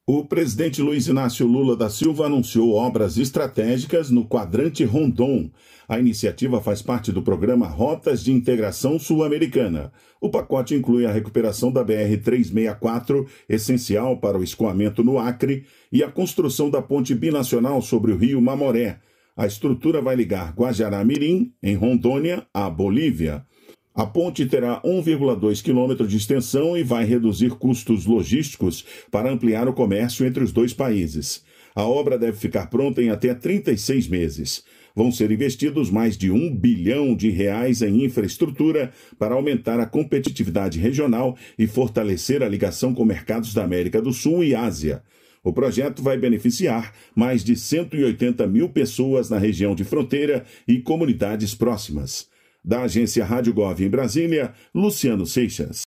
O presidente Luiz Inácio Lula da Silva anunciou obras estratégicas no quadrante Rondon. A iniciativa faz parte do programa Rotas de Integração Sul-Americana. O pacote inclui a recuperação da BR-364, essencial para o escoamento no Acre, e a construção da ponte binacional sobre o rio Mamoré. A estrutura vai ligar Guajará-Mirim, em Rondônia, à Bolívia. A ponte terá 1,2 quilômetro de extensão e vai reduzir custos logísticos para ampliar o comércio entre os dois países. A obra deve ficar pronta em até 36 meses. Vão ser investidos mais de R$ 1 bilhão em infraestrutura para aumentar a competitividade regional e fortalecer a ligação com mercados da América do Sul e Ásia. O projeto vai beneficiar mais de 180 mil pessoas na região de fronteira e comunidades próximas. Da agência Rádio Gov em Brasília, Luciano Seixas.